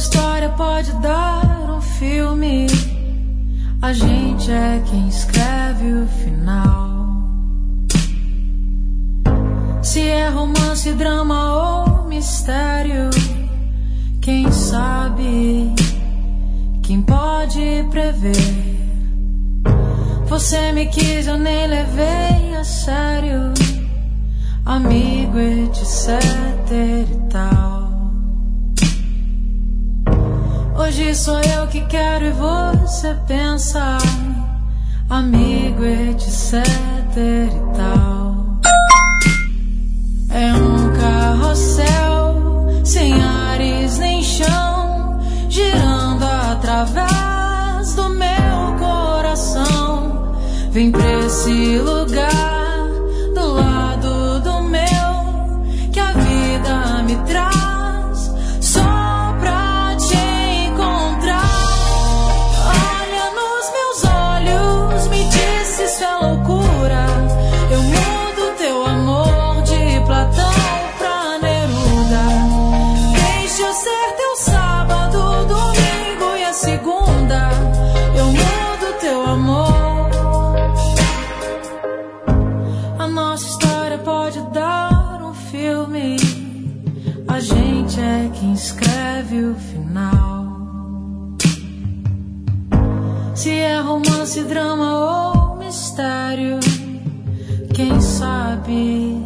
história pode dar um filme. A gente é quem escreve o final. Se é romance, drama ou mistério, quem sabe, quem pode prever? Você me quis, eu nem levei a sério, amigo, etc e tal. Hoje sou eu que quero e você pensa, amigo, etc e tal. É um carrossel sem ares nem chão, girando através do meu coração. Vem pra esse lugar, do lado do meu, que a vida me traz, só pra te encontrar. Olha nos meus olhos, me diz se isso é loucura. Eu mudo teu amor de Platão pra Neruda. Deixa eu ser teu sábado, domingo e a segunda. Eu mudo teu amor. A nossa história pode dar um filme. A gente é quem escreve o final. Se é romance, drama ou mistério, quem sabe?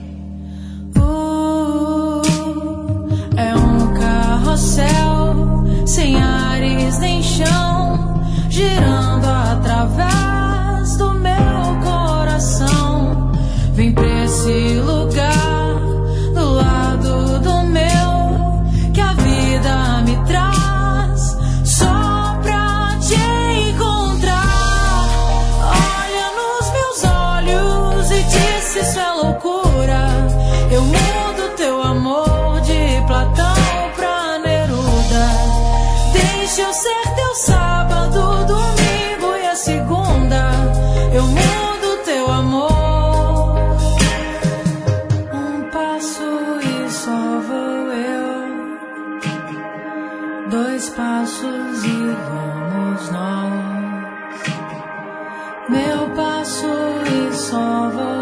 É um carrossel sem ares nem chão, girando através do meu coração. Vem pra esse lugar, do lado do meu, que a vida me traz, só pra te encontrar. Olha nos meus olhos e diz se isso é loucura. Eu mudo teu amor de Platão pra Neruda. Deixa eu ser teu sábado, domingo e a segunda. Eu mudo teu amor. Um passo e só vou eu, dois passos e vamos nós. Meu passo e só vou